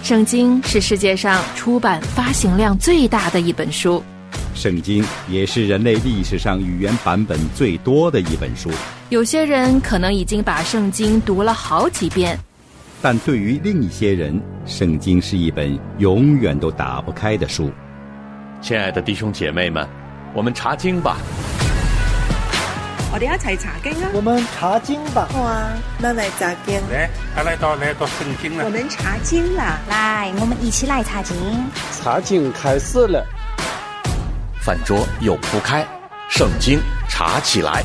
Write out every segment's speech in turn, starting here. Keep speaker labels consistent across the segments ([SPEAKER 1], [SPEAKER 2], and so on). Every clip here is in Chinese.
[SPEAKER 1] 圣经是世界上出版发行量最大的一本书，
[SPEAKER 2] 圣经也是人类历史上语言版本最多的一本书。
[SPEAKER 1] 有些人可能已经把圣经读了好几遍，
[SPEAKER 2] 但对于另一些人，圣经是一本永远都打不开的书。
[SPEAKER 3] 亲爱的弟兄姐妹们，我们查经吧。
[SPEAKER 4] 我哋一齊查經啊！
[SPEAKER 5] 我們查經吧。
[SPEAKER 6] 好啊，那來查經。
[SPEAKER 7] 來到聖經了。
[SPEAKER 4] 我們查經啦！
[SPEAKER 8] 來，我們一起來查經。
[SPEAKER 5] 查經開始了。
[SPEAKER 3] 飯桌又鋪開，聖經查起來。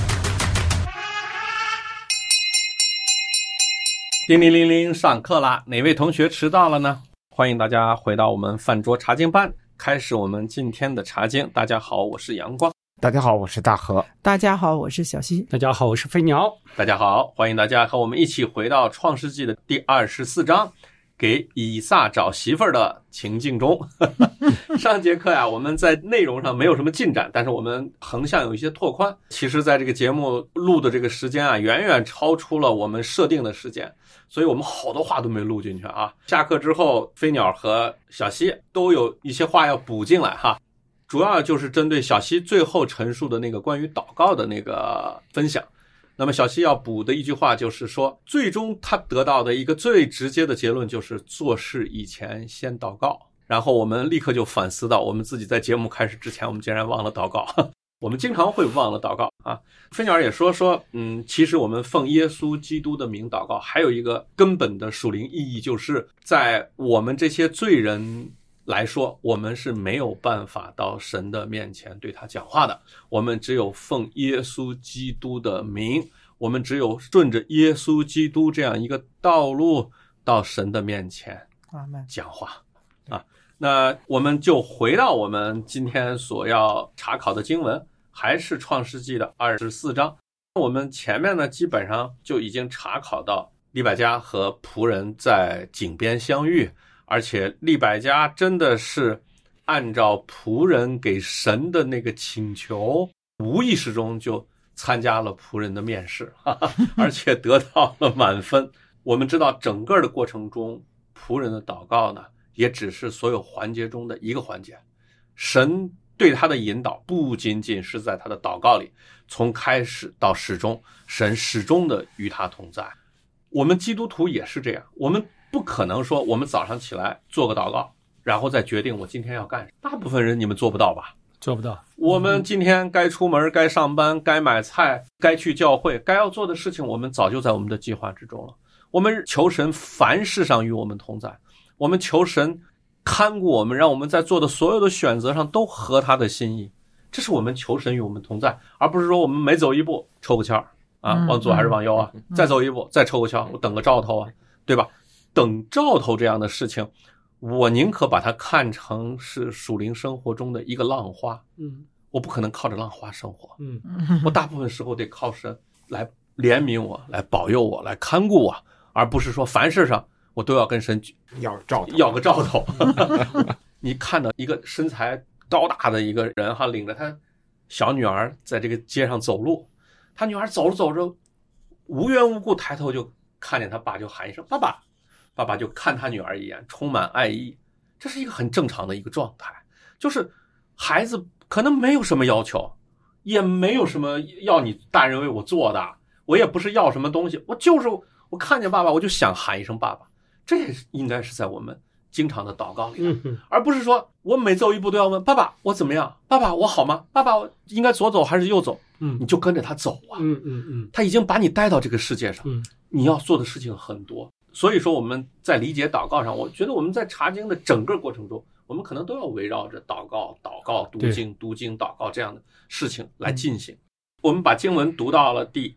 [SPEAKER 9] 叮铃铃铃，上課啦！哪位同學遲到了呢？歡迎大家回到我們飯桌查經班，開始我們今天的查經。大家好，我是陽光。
[SPEAKER 10] 大家好，我是大河。
[SPEAKER 11] 大家好，我是小溪。
[SPEAKER 10] 大家好，我是飞鸟。
[SPEAKER 9] 大家好，欢迎大家和我们一起回到创世纪的第24章，给以撒找媳妇儿的情境中。上节课呀，我们在内容上没有什么进展，但是我们横向有一些拓宽。其实在这个节目录的这个时间啊，远远超出了我们设定的时间，所以我们好多话都没录进去啊。下课之后，飞鸟和小溪都有一些话要补进来哈。主要就是针对小溪最后陈述的那个关于祷告的那个分享。那么小溪要补的一句话就是说，最终他得到的一个最直接的结论就是做事以前先祷告。然后我们立刻就反思到，我们自己在节目开始之前，我们竟然忘了祷告。我们经常会忘了祷告啊。飞鸟也说，其实我们奉耶稣基督的名祷告，还有一个根本的属灵意义，就是在我们这些罪人来说，我们是没有办法到神的面前对他讲话的，我们只有奉耶稣基督的名，我们只有顺着耶稣基督这样一个道路到神的面前讲话啊。那我们就回到我们今天所要查考的经文，还是创世纪的24章。我们前面呢基本上就已经查考到利百加和仆人在井边相遇，而且利百加真的是按照仆人给神的那个请求，无意识中就参加了仆人的面试，而且得到了满分。我们知道整个的过程中，仆人的祷告呢，也只是所有环节中的一个环节。神对他的引导不仅仅是在他的祷告里，从开始到始终，神始终的与他同在。我们基督徒也是这样，我们不可能说我们早上起来做个祷告，然后再决定我今天要干什么。大部分人你们做不到吧？
[SPEAKER 10] 做不到。
[SPEAKER 9] 我们今天该出门，该上班，该买菜，该去教会，该要做的事情，我们早就在我们的计划之中了。我们求神凡事上与我们同在，我们求神看顾我们，让我们在做的所有的选择上都合他的心意。这是我们求神与我们同在，而不是说我们每走一步抽个签啊，往左还是往右啊？再走一步再抽个签，我等个兆头啊，对吧？等兆头这样的事情，我宁可把它看成是属灵生活中的一个浪花。我不可能靠着浪花生活。我大部分时候得靠神来怜悯我，来保佑我，来看顾我，而不是说凡事上我都要跟神要个兆头。你看到一个身材高大的一个人哈，领着他小女儿在这个街上走路，他女儿走着走着，无缘无故抬头就看见他爸，就喊一声爸爸，爸爸就看他女儿一眼，充满爱意。这是一个很正常的一个状态，就是孩子可能没有什么要求，也没有什么要你大人为我做的，我也不是要什么东西，我看见爸爸我就想喊一声爸爸。这也应该是在我们经常的祷告里的，而不是说我每走一步都要问爸爸我怎么样，爸爸我好吗，爸爸我应该左走还是右走，你就跟着他走啊。他已经把你带到这个世界上，你要做的事情很多。所以说我们在理解祷告上，我觉得我们在查经的整个过程中，我们可能都要围绕着祷告读经祷告这样的事情来进行。我们把经文读到了第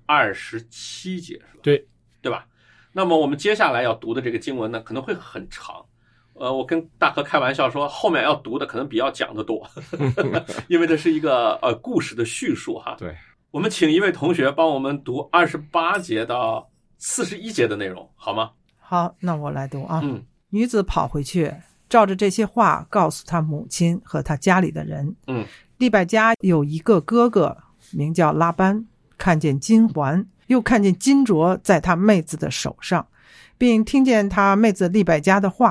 [SPEAKER 9] 27节，是吧？对吧？那么我们接下来要读的这个经文呢，可能会很长。我跟大河开玩笑说，后面要读的可能比要讲的多，因为这是一个故事的叙述哈。
[SPEAKER 10] 对，
[SPEAKER 9] 我们请一位同学帮我们读28节到41节的内容，好吗？
[SPEAKER 11] 好，那我来读啊。女子跑回去，照着这些话告诉她母亲和她家里的人。利百加有一个哥哥名叫拉班，看见金环，又看见金镯在他妹子的手上，并听见他妹子利百加的话，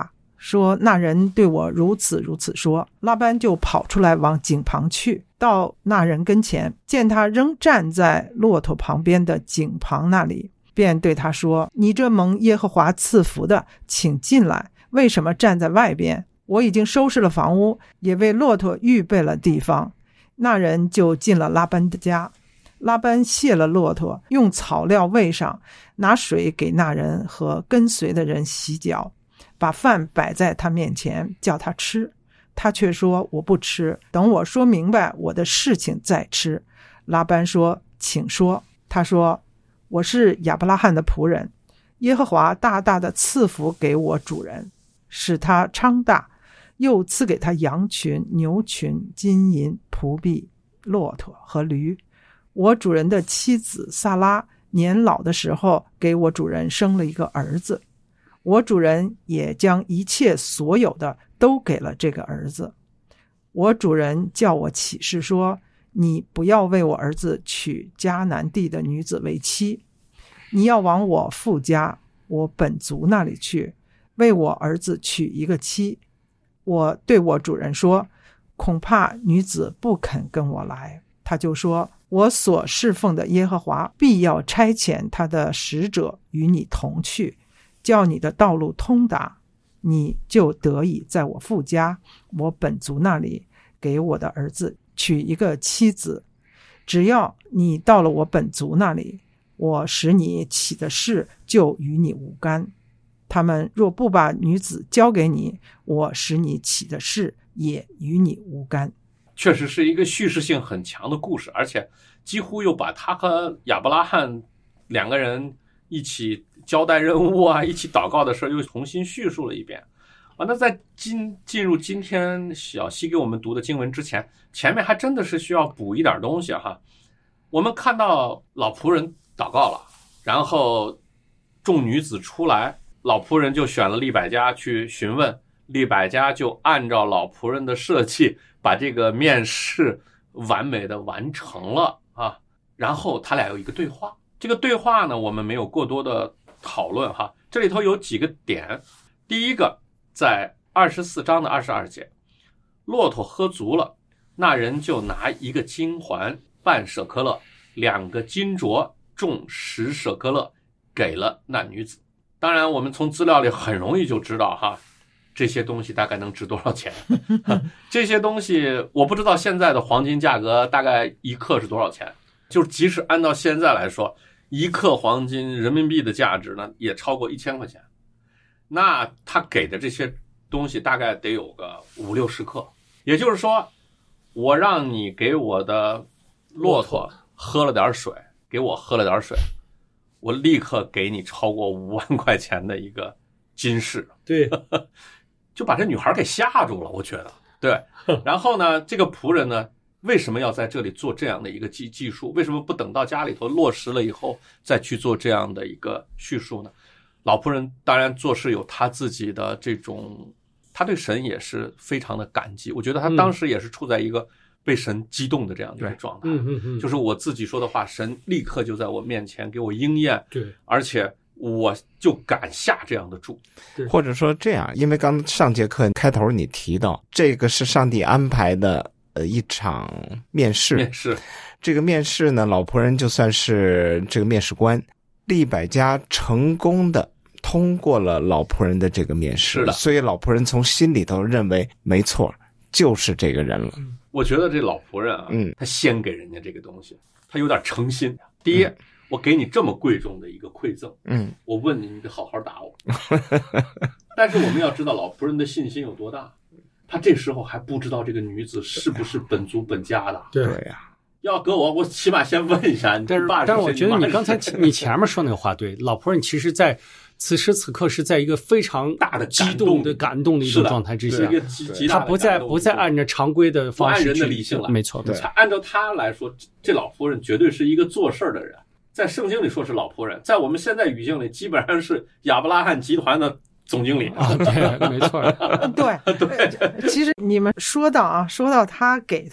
[SPEAKER 11] 说那人对我如此如此说。拉班就跑出来往井旁去，到那人跟前，见他仍站在骆驼旁边的井旁那里，便对他说，你这蒙耶和华赐福的，请进来，为什么站在外边？我已经收拾了房屋，也为骆驼预备了地方。那人就进了拉班的家。拉班卸了骆驼，用草料喂上，拿水给那人和跟随的人洗脚，把饭摆在他面前，叫他吃。他却说，我不吃，等我说明白我的事情再吃。拉班说，请说。他说，我是亚伯拉罕的仆人，耶和华大大的赐福给我主人，使他昌大，又赐给他羊群、牛群、金银、仆婢、骆驼和驴。我主人的妻子萨拉年老的时候，给我主人生了一个儿子，我主人也将一切所有的都给了这个儿子。我主人叫我起誓说，你不要为我儿子娶迦南地的女子为妻，你要往我父家，我本族那里去，为我儿子娶一个妻。我对我主人说，恐怕女子不肯跟我来。他就说，我所侍奉的耶和华必要差遣他的使者与你同去，叫你的道路通达，你就得以在我父家，我本族那里，给我的儿子娶一个妻子。只要你到了我本族那里，我使你起的事就与你无干。他们若不把女子交给你，我使你起的事也与你无干。
[SPEAKER 9] 确实是一个叙事性很强的故事，而且几乎又把他和亚伯拉罕两个人一起交代任务啊，一起祷告的事又重新叙述了一遍。那在进入今天小西给我们读的经文之前，前面还真的是需要补一点东西哈。我们看到老仆人祷告了，然后众女子出来，老仆人就选了利百加去询问，利百加就按照老仆人的设计把这个面试完美的完成了啊。然后他俩有一个对话，这个对话呢我们没有过多的讨论哈。这里头有几个点，第一个在24章的22节，骆驼喝足了，那人就拿一个金环半舍客勒，2个金镯重10舍客勒给了那女子。当然我们从资料里很容易就知道哈，这些东西大概能值多少钱这些东西我不知道现在的黄金价格大概1克是多少钱，就是即使按照现在来说，1克黄金人民币的价值呢也超过1000块钱。那他给的这些东西大概得有个50-60克，也就是说我让你给我的骆驼喝了点水，给我喝了点水，我立刻给你超过5万块钱的一个金饰。
[SPEAKER 10] 对
[SPEAKER 9] 就把这女孩给吓住了，我觉得。对，然后呢这个仆人呢为什么要在这里做这样的一个记述？为什么不等到家里头落实了以后再去做这样的一个叙述呢？老仆人当然做事有他自己的这种，他对神也是非常的感激。我觉得他当时也是处在一个被神激动的这样的一个状态，就是我自己说的话，神立刻就在我面前给我应验，
[SPEAKER 10] 对，
[SPEAKER 9] 而且我就敢下这样的注。
[SPEAKER 12] 或者说这样，因为刚上节课开头你提到，这个是上帝安排的一场面试。这个面试呢，老仆人就算是这个面试官，利百加成功的通过了老仆人的这个面试，所以老仆人从心里头认为没错，就是这个人了。
[SPEAKER 9] 我觉得这老仆人啊，他先给人家这个东西，他有点诚心。第一，我给你这么贵重的一个馈赠，我问你，你得好好打我。但是我们要知道老仆人的信心有多大，他这时候还不知道这个女子是不是本族本家的。
[SPEAKER 12] 对呀。
[SPEAKER 9] 要搁我起码先问一下你爸是谁。
[SPEAKER 10] 但是我觉得你刚才你前面说那个话对，老仆人其实在此时此刻是在一个非常
[SPEAKER 9] 大的
[SPEAKER 10] 激动的感动的一种状态之下，他不再按照常规的方式，
[SPEAKER 9] 不按人的理性来，
[SPEAKER 10] 没错。对，
[SPEAKER 9] 按照他来说，这老仆人绝对是一个做事的人。在圣经里说是老仆人，在我们现在语境里，基本上是亚伯拉罕集团的总经理
[SPEAKER 10] 啊，对，没错。
[SPEAKER 11] 对，其实你们说到他给他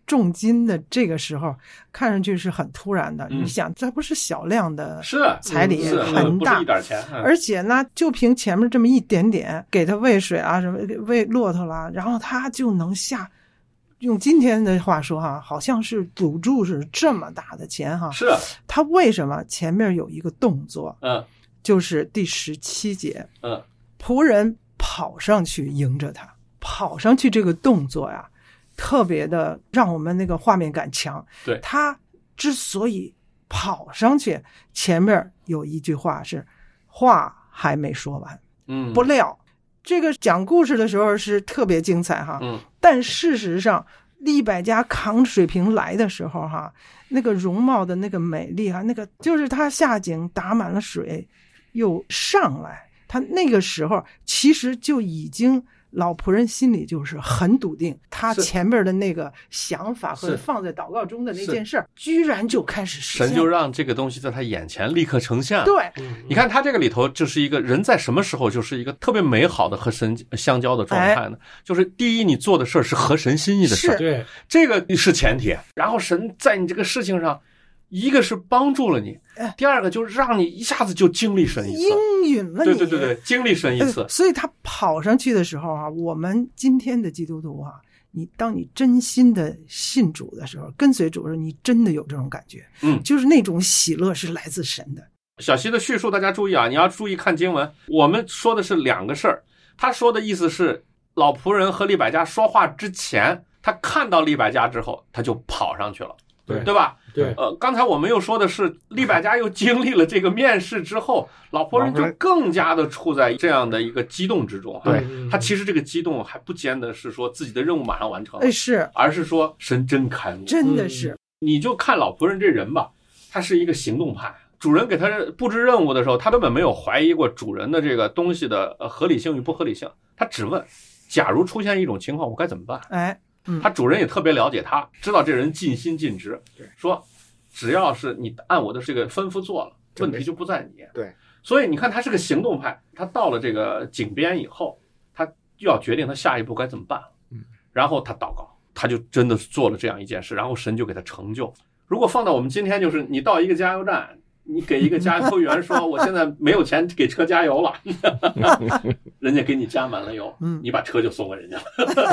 [SPEAKER 11] 重金的这个时候，看上去是很突然的。你想，这不是小量的彩礼，很大，
[SPEAKER 9] 不是一点钱。
[SPEAKER 11] 而且呢，就凭前面这么一点点，给他喂水啊，什么喂骆驼啦，然后他就能下。用今天的话说哈，好像是赌注是这么大的钱哈。
[SPEAKER 9] 是。
[SPEAKER 11] 他为什么前面有一个动作？就是第17节。仆人跑上去迎着他，跑上去这个动作呀，特别的让我们那个画面感强。
[SPEAKER 9] 对，
[SPEAKER 11] 他之所以跑上去，前面有一句话是话还没说完。不料这个讲故事的时候是特别精彩哈。但事实上利百加扛水瓶来的时候哈，那个容貌的那个美丽哈，那个就是他下井打满了水又上来，他那个时候其实就已经老仆人心里就是很笃定，他前面的那个想法和放在祷告中的那件事居然就开始实现，
[SPEAKER 9] 神就让这个东西在他眼前立刻呈现。
[SPEAKER 11] 对，
[SPEAKER 9] 你看他这个里头就是一个人在什么时候就是一个特别美好的和神相交的状态呢？就是第一，你做的事是合神心意的事，
[SPEAKER 10] 对，
[SPEAKER 9] 这个是前提。然后神在你这个事情上，一个是帮助了你，第二个就是让你一下子就经历神一次，
[SPEAKER 11] 应允了你。
[SPEAKER 9] 对，经历神一次。
[SPEAKER 11] 所以他跑上去的时候啊，我们今天的基督徒啊，当你真心的信主的时候，跟随主的时候，你真的有这种感觉，就是那种喜乐是来自神的。
[SPEAKER 9] 小希的叙述大家注意啊，你要注意看经文，我们说的是两个事儿。他说的意思是老仆人和利百加说话之前，他看到利百加之后，他就跑上去了。对吧？
[SPEAKER 10] 对，
[SPEAKER 9] 刚才我们又说的是利百加又经历了这个面试之后，老仆人就更加的处在这样的一个激动之中。
[SPEAKER 12] 对，
[SPEAKER 9] 他其实这个激动还不见得是说自己的任务马上完成了，
[SPEAKER 11] 是，
[SPEAKER 9] 而是说神真开幕，
[SPEAKER 11] 真的是。
[SPEAKER 9] 你就看老仆人这人吧，他是一个行动派。主人给他布置任务的时候，他根本没有怀疑过主人的这个东西的合理性与不合理性，他只问：假如出现一种情况，我该怎么办？他主人也特别了解他，知道这人尽心尽职，说只要是你按我的这个吩咐做了，问题就不在你。
[SPEAKER 12] 对，
[SPEAKER 9] 所以你看他是个行动派，他到了这个井边以后，他就要决定他下一步该怎么办。然后他祷告，他就真的做了这样一件事，然后神就给他成就。如果放到我们今天，就是你到一个加油站，你给一个加油员说我现在没有钱给车加油了，人家给你加满了油，你把车就送给人家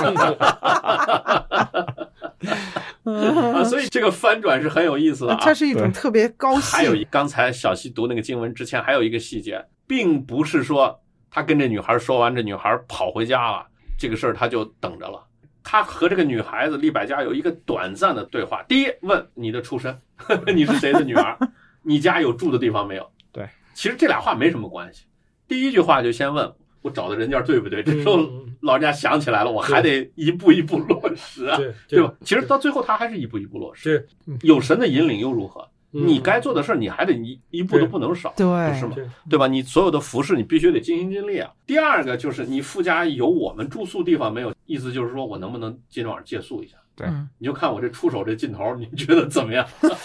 [SPEAKER 9] 了。所以这个翻转是很有意思的啊，
[SPEAKER 11] 它是一种特别高兴。
[SPEAKER 9] 还有刚才小希读那个经文之前还有一个细节，并不是说他跟这女孩说完，这女孩跑回家了，这个事儿他就等着了。他和这个女孩子利百加有一个短暂的对话。第一，问你的出身，你是谁的女儿？你家有住的地方没有？
[SPEAKER 12] 对，
[SPEAKER 9] 其实这俩话没什么关系。第一句话就先问我找的人家对不对，这时候老人家想起来了，我还得一步一步落实啊，对吧？其实到最后他还是一步一步落实。有神的引领又如何？你该做的事你还得一步都不能少，
[SPEAKER 11] 对，
[SPEAKER 9] 不是吗？对吧？你所有的服饰你必须得尽心尽力啊。第二个就是你附家有我们住宿地方没有？意思就是说我能不能今晚借宿一下？
[SPEAKER 12] 对，
[SPEAKER 9] 你就看我这出手这劲头，你觉得怎么样？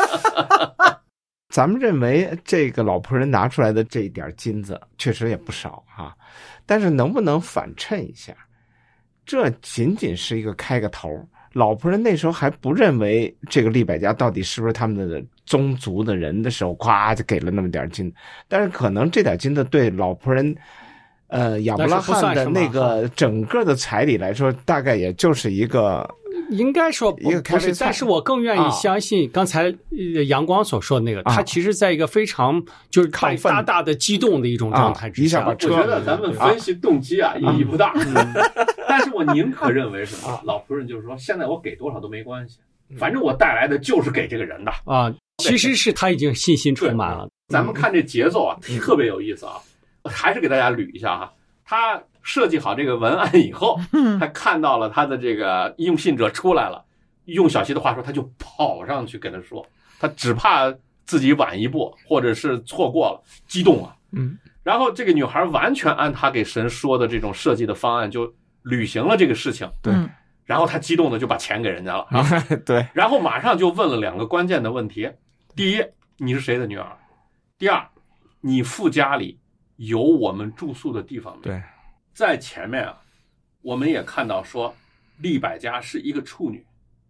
[SPEAKER 12] 咱们认为这个老仆人拿出来的这一点金子确实也不少哈，但是能不能反衬一下？这仅仅是一个开个头。老仆人那时候还不认为这个利百加到底是不是他们的宗族的人的时候，咵就给了那么点金，但是可能这点金子对老仆人亚伯拉罕的那个整个的彩礼来说，大概也就是一个。
[SPEAKER 10] 应该说不是，但是我更愿意相信刚才阳光所说的那个，他其实在一个非常就是大大的激动的一种状态之下。
[SPEAKER 9] 我觉得咱们分析动机啊意义不大，但是我宁可认为什么？老仆人就是说，现在我给多少都没关系，反正我带来的就是给这个人的
[SPEAKER 10] 啊。其实是他已经信心充满了。
[SPEAKER 9] 咱们看这节奏啊，特别有意思啊，还是给大家捋一下啊。他设计好这个文案以后，他看到了他的这个应聘者出来了，用小希的话说，他就跑上去跟他说，他只怕自己晚一步或者是错过了，激动啊。然后这个女孩完全按他给神说的这种设计的方案就履行了这个事情。
[SPEAKER 12] 对，
[SPEAKER 9] 然后他激动的就把钱给人家了啊。
[SPEAKER 12] 对，
[SPEAKER 9] 然后马上就问了两个关键的问题：第一，你是谁的女儿？第二，你父家里有我们住宿的地方没有？
[SPEAKER 12] 对，
[SPEAKER 9] 在前面啊，我们也看到说利百加是一个处女，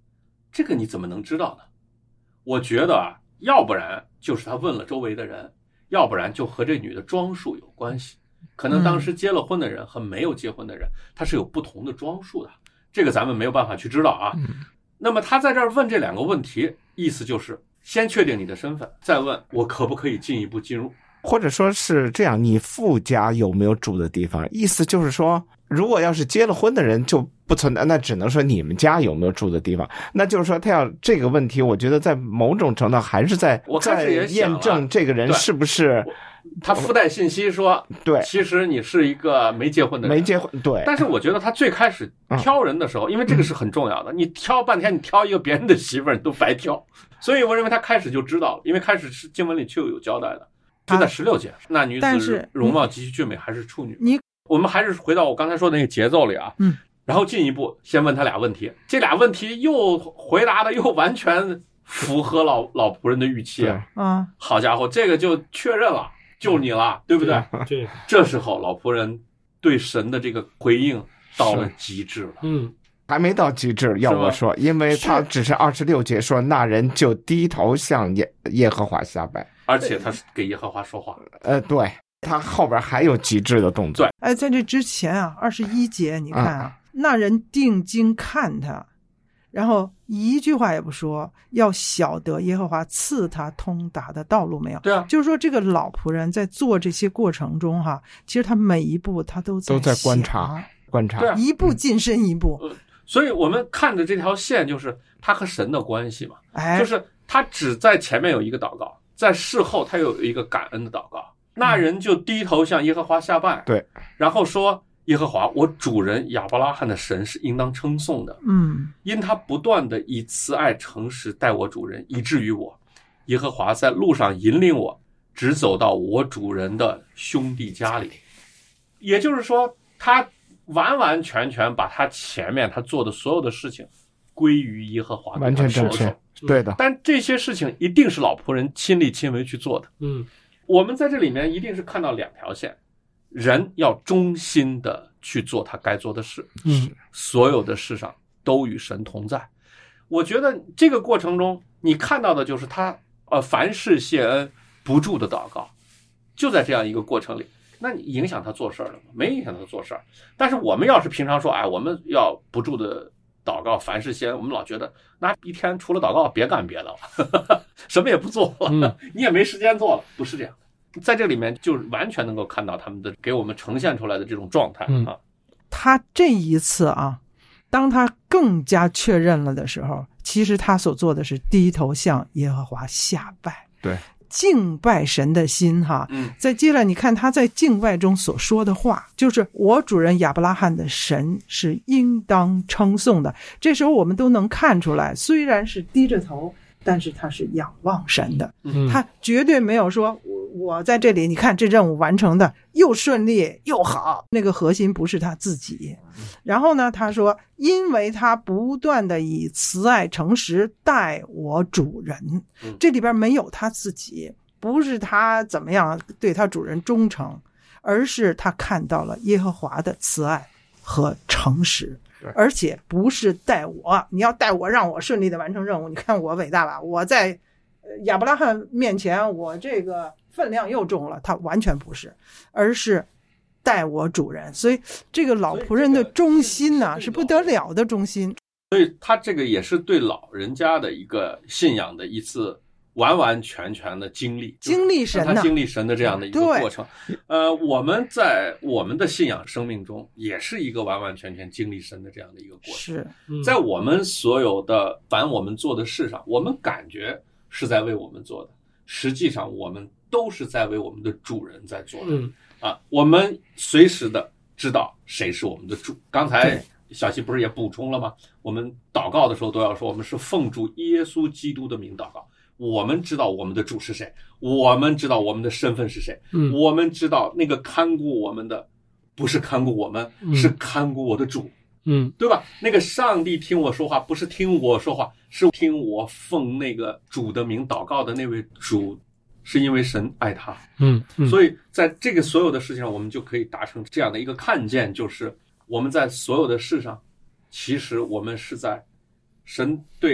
[SPEAKER 9] 这个你怎么能知道呢？我觉得啊，要不然就是他问了周围的人，要不然就和这女的装束有关系。可能当时结了婚的人和没有结婚的人，他是有不同的装束的，这个咱们没有办法去知道啊。那么他在这儿问这2个问题，意思就是先确定你的身份，再问我可不可以进一步进入，
[SPEAKER 12] 或者说是这样，你父家有没有住的地方？意思就是说，如果要是结了婚的人就不存在，那只能说你们家有没有住的地方。那就是说，他要这个问题，我觉得在某种程度还是在验证这个人是不是。
[SPEAKER 9] 他附带信息说，
[SPEAKER 12] 对，
[SPEAKER 9] 其实你是一个没结婚的人，
[SPEAKER 12] 没结婚，对。
[SPEAKER 9] 但是我觉得他最开始挑人的时候，因为这个是很重要的，你挑半天，你挑一个别人的媳妇儿，你都白挑。所以我认为他开始就知道了，因为开始是经文里就有交代的，就在16节，那女子容貌极其俊美，还是处女。我们还是回到我刚才说的那个节奏里啊，然后进一步先问他俩问题，这俩问题又回答的又完全符合老仆人的预期啊，好家伙，这个就确认了。就你了，对不对？
[SPEAKER 10] 对，
[SPEAKER 9] 这时候老仆人对神的这个回应到了极致了。
[SPEAKER 12] 还没到极致，要我说，因为他只是26节说，那人就低头向耶和华下拜，
[SPEAKER 9] 而且他是给耶和华说话。
[SPEAKER 12] 对，他后边还有极致的动作。
[SPEAKER 11] 对，在这之前啊，21节你看啊，那人定睛看他。然后一句话也不说，要晓得耶和华赐他通达的道路没有？
[SPEAKER 9] 对啊，
[SPEAKER 11] 就是说这个老仆人在做这些过程中哈，其实他每一步他都在
[SPEAKER 12] 观察，
[SPEAKER 11] 一步近身一步。
[SPEAKER 9] 所以我们看着这条线，就是他和神的关系嘛，就是他只在前面有一个祷告，在事后他有一个感恩的祷告。那人就低头向耶和华下拜，
[SPEAKER 12] 对，
[SPEAKER 9] 然后说。耶和华，我主人亚伯拉罕的神是应当称颂的。因他不断的以慈爱诚实待我主人，以至于我耶和华在路上引领我，直走到我主人的兄弟家里。也就是说，他完完全全把他前面他做的所有的事情归于耶和华，
[SPEAKER 12] 完全正确，对的。
[SPEAKER 9] 但这些事情一定是老仆人亲力亲为去做的。我们在这里面一定是看到2条线。人要忠心的去做他该做的事，所有的事上都与神同在。我觉得这个过程中，你看到的就是他凡事谢恩，不住的祷告，就在这样一个过程里。那你影响他做事了吗？没影响他做事。但是我们要是平常说，我们要不住的祷告，凡事谢恩，我们老觉得那一天除了祷告别干别的了，什么也不做了，你也没时间做了，不是这样的。在这里面就完全能够看到他们的给我们呈现出来的这种状态啊。
[SPEAKER 11] 他这一次啊，当他更加确认了的时候，其实他所做的是低头向耶和华下拜，
[SPEAKER 12] 对，
[SPEAKER 11] 敬拜神的心哈。再接着你看他在敬拜中所说的话，就是我主人亚伯拉罕的神是应当称颂的。这时候我们都能看出来，虽然是低着头，但是他是仰望神的，他绝对没有说我在这里，你看这任务完成的又顺利又好，那个核心不是他自己。然后呢，他说，因为他不断的以慈爱诚实待我主人，这里边没有他自己，不是他怎么样对他主人忠诚，而是他看到了耶和华的慈爱和诚实。而且不是带我，你要带我让我顺利的完成任务，你看我伟大吧，我在亚伯拉罕面前我这个分量又重了，他完全不是，而是带我主人。所以这个老仆人的忠心呢，是不得了的忠心。
[SPEAKER 9] 所以他这个也是对老人家的一个信仰的一次完完全全的经历
[SPEAKER 11] 神呢，
[SPEAKER 9] 他经历神的这样的一个过程。我们在我们的信仰生命中也是一个完完全全经历神的这样的一个过程。
[SPEAKER 11] 是，
[SPEAKER 9] 在我们所有的凡我们做的事上，我们感觉是在为我们做的，实际上我们都是在为我们的主人在做的。我们随时的知道谁是我们的主。刚才小希不是也补充了吗？我们祷告的时候都要说，我们是奉主耶稣基督的名祷告。我们知道我们的主是谁，我们知道我们的身份是谁，我们知道那个看顾我们的不是看顾我们，是看顾我的主，对吧？那个上帝听我说话不是听我说话，是听我奉那个主的名祷告的那位主，是因为神爱他。所以在这个所有的事情上，我们就可以达成这样的一个看见，就是我们在所有的事上，其实我们是在神对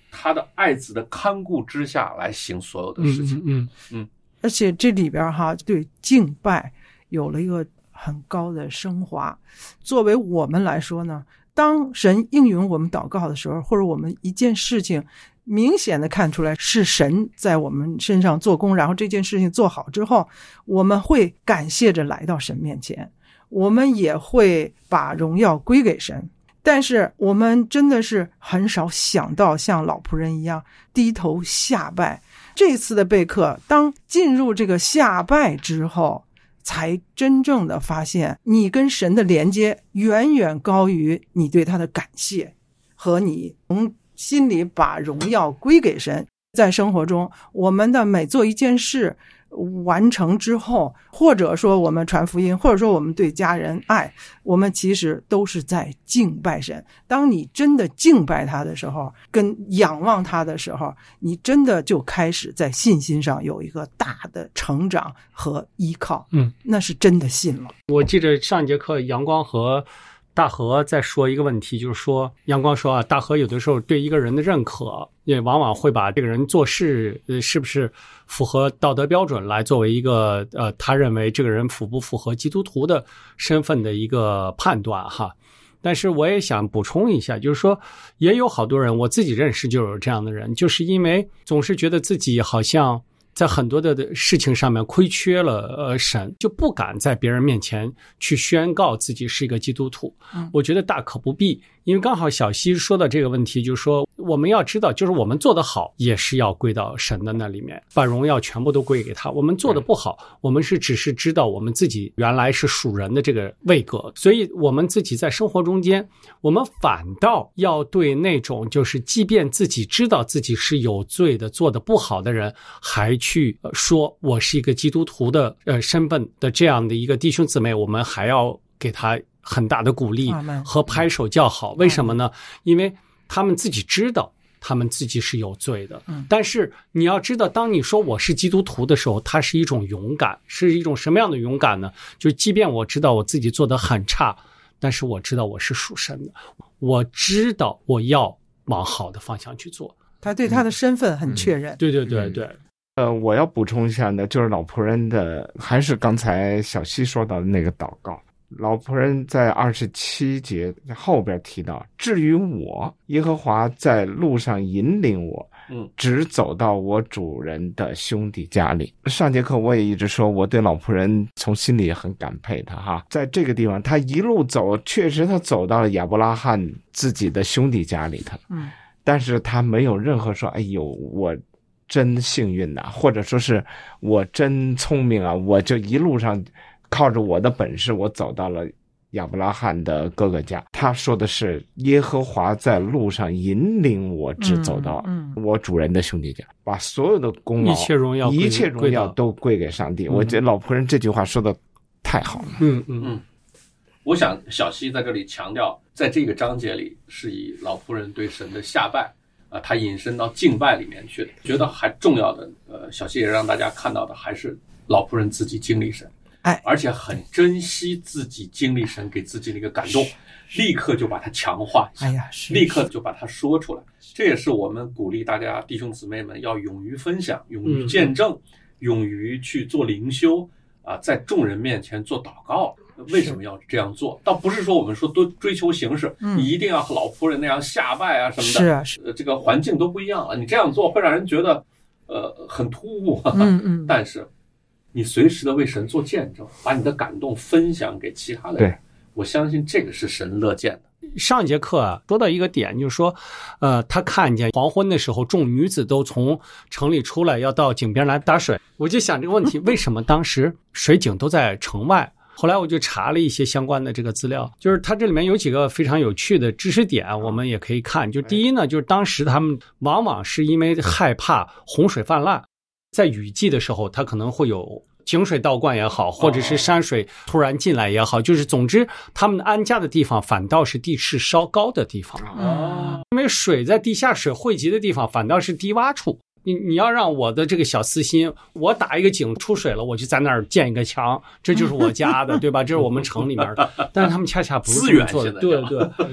[SPEAKER 9] 他的爱子的看顾之下来行所有的事情。
[SPEAKER 11] 而且这里边对敬拜有了一个很高的升华。作为我们来说呢，当神应允我们祷告的时候，或者我们一件事情明显的看出来是神在我们身上做工，然后这件事情做好之后，我们会感谢着来到神面前，我们也会把荣耀归给神。但是我们真的是很少想到像老仆人一样低头下拜。这次的备课，当进入这个下拜之后，才真正的发现你跟神的连接远远高于你对他的感谢和你从心里把荣耀归给神。在生活中，我们的每做一件事完成之后，或者说我们传福音，或者说我们对家人爱，我们其实都是在敬拜神。当你真的敬拜他的时候，跟仰望他的时候，你真的就开始在信心上有一个大的成长和依靠。那是真的信了。
[SPEAKER 10] 我记得上一节课阳光和大河在说一个问题，就是说阳光说大河有的时候对一个人的认可也往往会把这个人做事是不是符合道德标准来作为一个他认为这个人符不符合基督徒的身份的一个判断哈。但是我也想补充一下，就是说也有好多人，我自己认识就有这样的人，就是因为总是觉得自己好像在很多的事情上面亏缺了神，就不敢在别人面前去宣告自己是一个基督徒。我觉得大可不必，因为刚好小溪说到这个问题，就是说我们要知道，就是我们做得好也是要归到神的那里面，把荣耀全部都归给他。我们做得不好，我们只是知道我们自己原来是属人的这个位格，所以我们自己在生活中间，我们反倒要对那种就是即便自己知道自己是有罪的，做得不好的人，还去说我是一个基督徒的身份的这样的一个弟兄姊妹，我们还要给他很大的鼓励和拍手叫好。为什么呢？因为他们自己知道他们自己是有罪的。但是你要知道，当你说我是基督徒的时候，它是一种勇敢，是一种什么样的勇敢呢？就即便我知道我自己做得很差，但是我知道我是属神的，我知道我要往好的方向去做。
[SPEAKER 11] 他对他的身份很确认。
[SPEAKER 10] 对对对对。
[SPEAKER 12] 我要补充一下呢，就是老仆人的，还是刚才小溪说到的那个祷告。老仆人在27节后边提到，至于我，耶和华在路上引领我，直走到我主人的兄弟家里。上节课我也一直说，我对老仆人从心里也很感佩他哈。在这个地方，他一路走，确实他走到了亚伯拉罕自己的兄弟家里头，但是他没有任何说，哎呦，我真幸运呐，或者说是我真聪明啊，我就一路上靠着我的本事，我走到了亚伯拉罕的哥哥家。他说的是耶和华在路上引领我，直走到我主人的兄弟家，把所有的功劳、一切荣耀都归给上帝。我觉得老仆人这句话说的太好了。
[SPEAKER 9] 我想小溪在这里强调，在这个章节里是以老仆人对神的下拜他引申到敬拜里面去的。觉得还重要的小溪也让大家看到的还是老仆人自己经历神，而且很珍惜自己经历神给自己的一个感动，立刻就把它强化一下，立刻就把它说出来。这也是我们鼓励大家弟兄姊妹们要勇于分享，勇于见证，勇于去做灵修在众人面前做祷告。为什么要这样做？倒不是说我们说都追求形式，你一定要和老仆人那样下拜啊什么的，是这个环境都不一样了，你这样做会让人觉得很突兀。但是你随时的为神做见证，把你的感动分享给其他的人，我相信这个是神乐见的。
[SPEAKER 10] 上节课说到一个点，就是说他看见黄昏的时候众女子都从城里出来，要到井边来打水。我就想这个问题，为什么当时水井都在城外？后来我就查了一些相关的这个资料，就是它这里面有几个非常有趣的知识点，我们也可以看。就第一呢，就是当时他们往往是因为害怕洪水泛滥，在雨季的时候，它可能会有井水倒灌也好，或者是山水突然进来也好，就是总之他们安家的地方反倒是地势稍高的地方，因为水在地下水汇集的地方反倒是低洼处。你要让我的这个小私心，我打一个井出水了，我就在那儿建一个墙，这就是我家的，对吧？这是我们城里面的。但是他们恰恰不是这么做的，对对。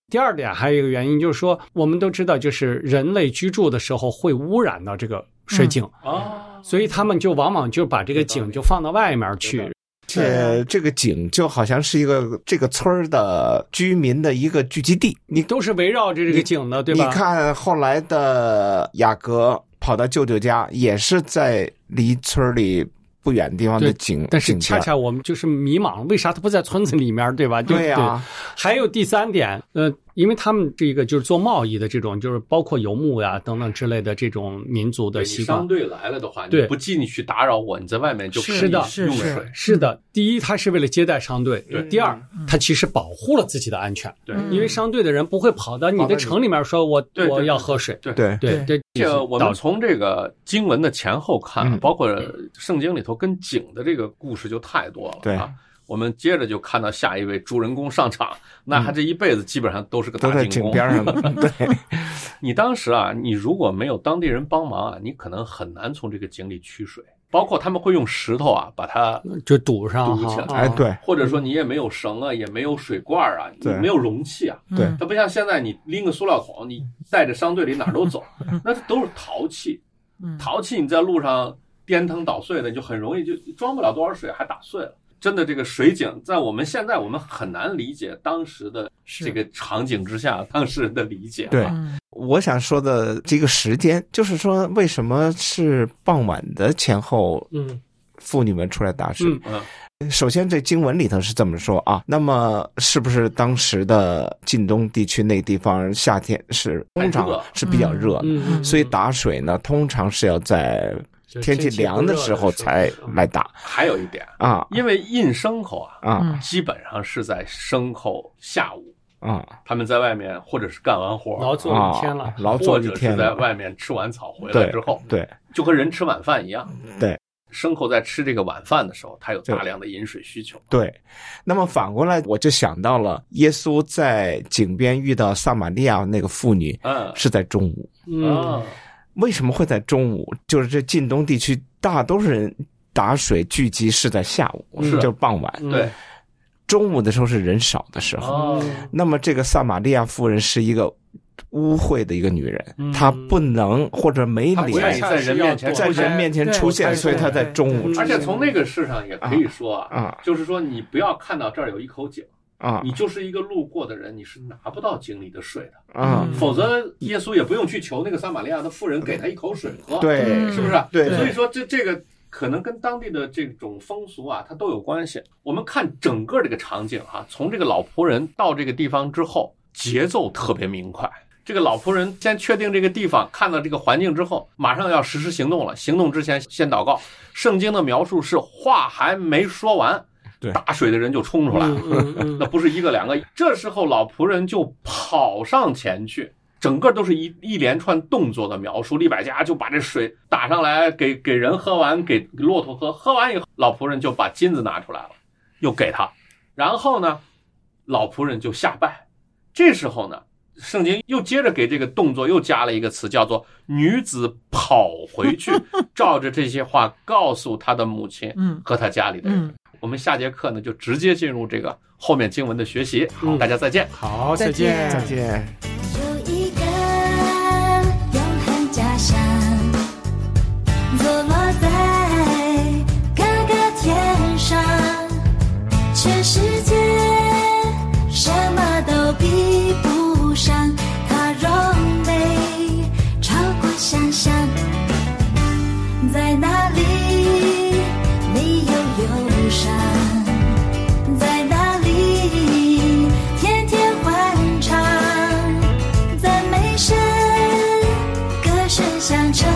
[SPEAKER 10] 第二点还有一个原因就是说，我们都知道，就是人类居住的时候会污染到这个水井，所以他们就往往就把这个井就放到外面去。
[SPEAKER 12] 这个井就好像是一个这个村的居民的一个聚集地，
[SPEAKER 10] 你都是围绕着这个井的，对吧？
[SPEAKER 12] 你看后来的雅各跑到舅舅家，也是在离村里不远地方的井，
[SPEAKER 10] 但是恰恰我们就是迷茫，为啥他不在村子里面，对吧？
[SPEAKER 12] 对呀。
[SPEAKER 10] 还有第三点，因为他们这个就是做贸易的这种，就是包括游牧呀等等之类的这种民族的习惯。
[SPEAKER 9] 相对来了的话，你不进去打扰我，你在外面就可以用水。
[SPEAKER 10] 是的，第一，他是为了接待商队；第二，他其实保护了自己的安全。
[SPEAKER 9] 对，
[SPEAKER 10] 因为商队的人不会跑到你的城里面说我要喝水。
[SPEAKER 12] 对。
[SPEAKER 9] 这我们从这个经文的前后看，包括圣经里头跟井的这个故事就太多了。
[SPEAKER 12] 对
[SPEAKER 9] 啊。我们接着就看到下一位主人公上场，那他这一辈子基本上都是个大井工。
[SPEAKER 12] 都在井边上的。对，
[SPEAKER 9] 你当时啊，你如果没有当地人帮忙啊，你可能很难从这个井里取水。包括他们会用石头啊把它
[SPEAKER 10] 就堵起来。
[SPEAKER 12] 哎，对。
[SPEAKER 9] 或者说你也没有绳啊，也没有水罐啊，你没有容器啊。
[SPEAKER 12] 对。
[SPEAKER 9] 它不像现在你拎个塑料桶，你带着商队里哪儿都走，那都是陶器。陶器你在路上颠腾捣碎的，你就很容易就装不了多少水，还打碎了。真的，这个水井在我们现在我们很难理解当时的这个场景之下当事人的理解。
[SPEAKER 12] 对，我想说的这个时间，就是说为什么是傍晚的前后，妇女们出来打水。首先这经文里头是这么说啊，那么是不是当时的晋东地区那地方夏天是通常是比较热的，所以打水呢通常是要在天气凉的时候才来打。
[SPEAKER 9] 还有一点啊，因为印牲口啊，基本上是在牲口下午啊，他们在外面或者是干完活
[SPEAKER 10] 劳作一天了，
[SPEAKER 9] 或者是在外面吃完草回来之后，
[SPEAKER 12] 对，
[SPEAKER 9] 就和人吃晚饭一样。
[SPEAKER 12] 对，
[SPEAKER 9] 牲口在吃这个晚饭的时候，它有大量的饮水需求。
[SPEAKER 12] 对，那么反过来我就想到了耶稣在井边遇到撒玛利亚那个妇女，是在中午。为什么会在中午？就是这晋东地区大多数人打水聚集是在下午，就是傍晚。
[SPEAKER 9] 对，
[SPEAKER 12] 中午的时候是人少的时候。那么这个撒玛利亚妇人是一个污秽的一个女人，她不能或者没脸
[SPEAKER 9] 在人面前
[SPEAKER 12] 出现，所以她在中午。
[SPEAKER 9] 而且从那个事上也可以说啊，就是说你不要看到这儿有一口井。你就是一个路过的人，你是拿不到井里的水的否则耶稣也不用去求那个撒玛利亚的妇人给他一口水喝，
[SPEAKER 12] 对，
[SPEAKER 9] 是不是？
[SPEAKER 12] 对，
[SPEAKER 9] 所以说这个可能跟当地的这种风俗啊，它都有关系。我们看整个这个场景从这个老仆人到这个地方之后，节奏特别明快。这个老仆人先确定这个地方，看到这个环境之后，马上要实施行动了。行动之前先祷告。圣经的描述是话还没说完，打水的人就冲出来了，那不是一个两个。这时候老仆人就跑上前去，整个都是一连串动作的描述。利百加就把这水打上来，给人喝完，给骆驼喝。喝完以后，老仆人就把金子拿出来了，又给他。然后呢，老仆人就下拜。这时候呢，圣经又接着给这个动作又加了一个词，叫做女子跑回去，照着这些话告诉她的母亲和她家里的人。我们下节课呢就直接进入这个后面经文的学习。好，大家再见。
[SPEAKER 10] 好，再见，
[SPEAKER 12] 再见。
[SPEAKER 8] 有一个永恒家乡，坐落在各个天上，全世界什么都比不上，它荣美超过想象。在哪里没有忧伤，在哪里天天欢唱，赞美神，歌声响彻